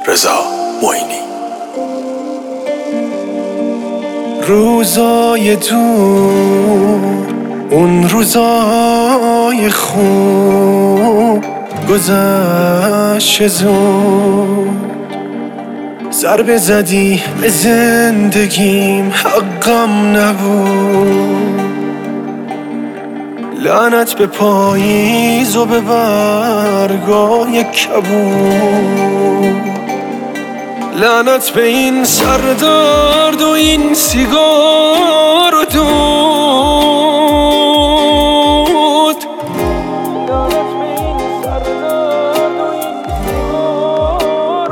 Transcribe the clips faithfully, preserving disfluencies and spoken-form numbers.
رضا معینی. روزای دور، اون روزای خوب گذشت زود. ضربه زدی به زندگیم، حقم نبود. لعنت به پاییز و به برگای کبود. لعنت به این سردرد و این سیگار و دود. لعنت به این سردرد و این سیگار و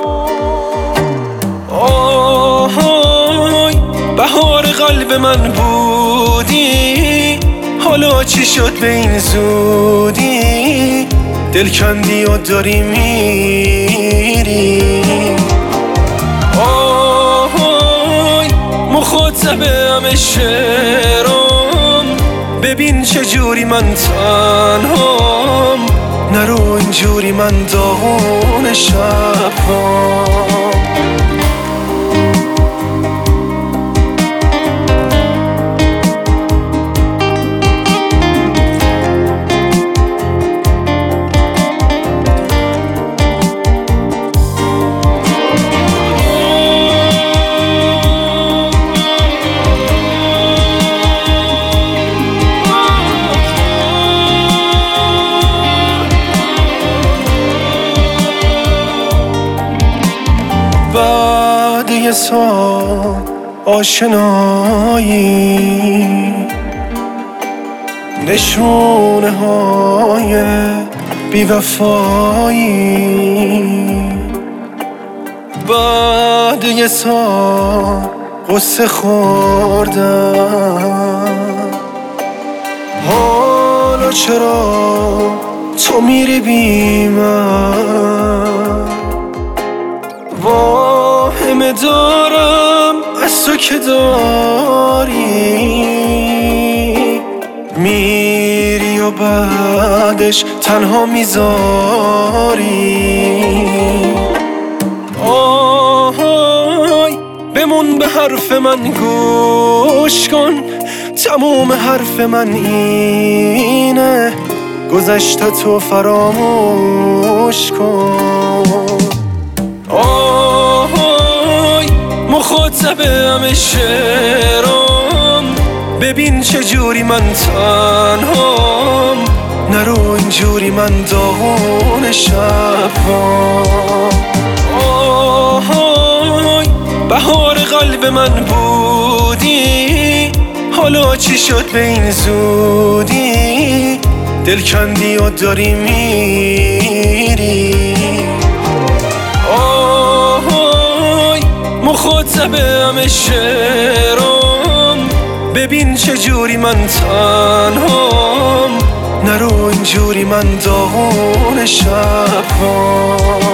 دود. آهای بهار قلب من بودی، حالا چی شد به این زودی؟ دل کندی و داری میری. آهای مخاطبه همه شعرام، ببین چجوری من تنهام. نرو اینجوری من داغون شبام. بعد یه سال آشنایی، نشونه های بیوفایی. بعد یه سال قصه خوردم، حالا چرا تو میری بی من؟ واهمه دارم از تو که داری میری و بعدش تنها میذاری. آهای بمون به حرف من گوش کن، تموم حرف من اینه، گذشته تو فراموش کن. آهای مخاطبه همه شعرام، ببین چجوری من تنهام. نرو اینجوری من داغون شبام. آهای بهار قلب من بودی، حالا چی شد به این زودی؟ دل کندی و داری میری. مخاطبه همه شعرام، ببین چجوری من تنهام. نرو اینجوری من داغون شبام.